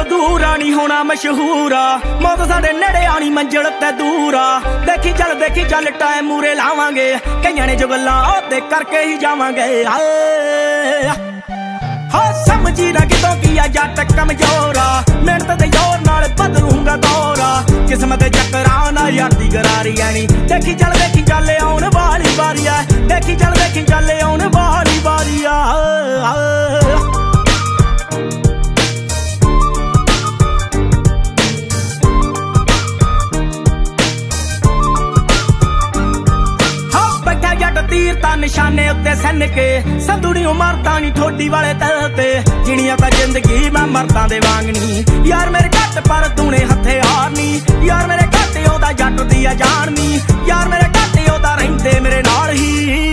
ਅਧੂਰਾ ਨਹੀਂ ਹੋਣਾ ਮਸ਼ਹੂਰ ਆ ਮੌਤ ਸਾਡੇ ਨੇੜੇ ਆਣੀ ਮੰਜ਼ਿਲ ਤੇ ਦੂਰ ਆ ਦੇਖੀ ਚੱਲ ਟਾਈਮ ਮੂਰੇ ਲਾਵਾਂਗੇ ਕਈਆਂ ਨੇ ਜੋ ਗੱਲਾਂ ਉਹਦੇ ਕਰਕੇ ਹੀ ਜਾਵਾਂਗੇ ਹੋ ਸਮਝੀ ਨਾ ਕਿਤੋਂ ਕੀ ਆ ਜੱਟ ਕਮਜ਼ੋਰ ਆ ਮਿਹਨਤ ਦੇ ਜ਼ੋਰ ਨਾਲ ਬਦਲੂੰਗਾ ਦੌਰ ਆ ਕਿਸਮਤ ਦੇ ਚੱਕਰਾਂ ਨਾਲ ਯਾਰ ਦੀ ਗਰਾਰੀ ਐ ਨੀ ਦੇਖੀ ਚੱਲ ਆਉਣ ਵਾਲੀ ਵਾਰੀ ਆ ਦੇਖੀ ਚੱਲ ਆਉਣ ਵਾਲੀ ਵਾਰੀ ਆ तीर ता निशाने उत्ते सन के संदूनी मरदा नी ठोडी वाले तल ते जिणिया ता जिंदगी मैं मरदा दे वांगनी यार मेरे घट पर तूने हथे हारनी यार मेरे घट ओदा जट दी आ जाननी यार मेरे घट ओदा रहिंदे मेरे नाल ही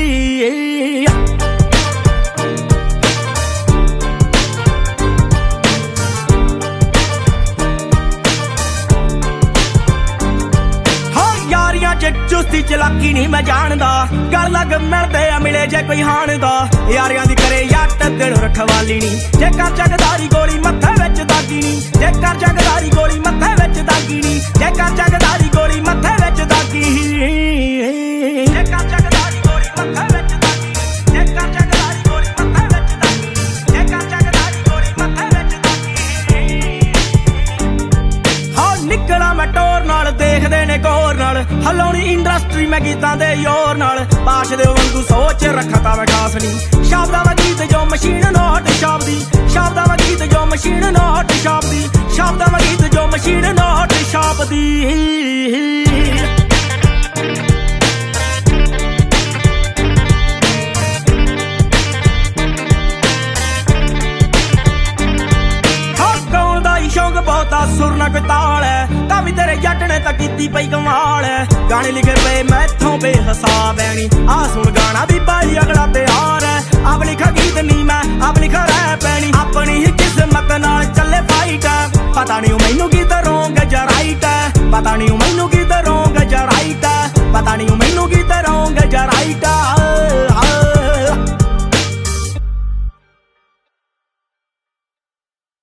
चुस्ती चलाकी नहीं मैं जानदा गल लग मिलदे आ मिले जे कोई हाणदा यारियां दी करे जट दिल रखवाली नी जे कर जगदारी गोली मत्थे विच दागी नी जे कर जगदारी गोली मत्थे विच दागी नी जे कर जगदारी गोली मत्थे विच दागी जे कर जगदारी गोली मत्थे विच दागी जे कर जगदारी गोली मत्थे विच दागी जे कर जगदारी गोली मत्थे विच दागी हां निकला मैं टोर नाल देखदे ने गौर नाल हलाउणी इंडस्ट्री मैं गीतां दे योर नाल पाश दे वांगू सोच रखता मैं खास नी शब्दां दा गीत जो मशीन नोट शाबदी शब्दां दा गीत जो मशीन नोट शाबदी शब्दां दा गीत जो मशीन नोट शाबदी शौक बहुता सुर न कोई ताल है तावी तेरे जट ने तां कीती पई कमाल है गाने लिखे पे मैथों बेहिसाब है नी आ सुन गाना भी भाई अगला प्यार है आप लिखा गीत नी मैं आप लिखा रैप है नी अपनी ही किस्मत नाल चले फाइट है पता नहीं मैनू की रोंग जा राइट है पता नहीं मैनू की रोंग जा राइट है पता नहीं मैनू की रोंग जा राइट है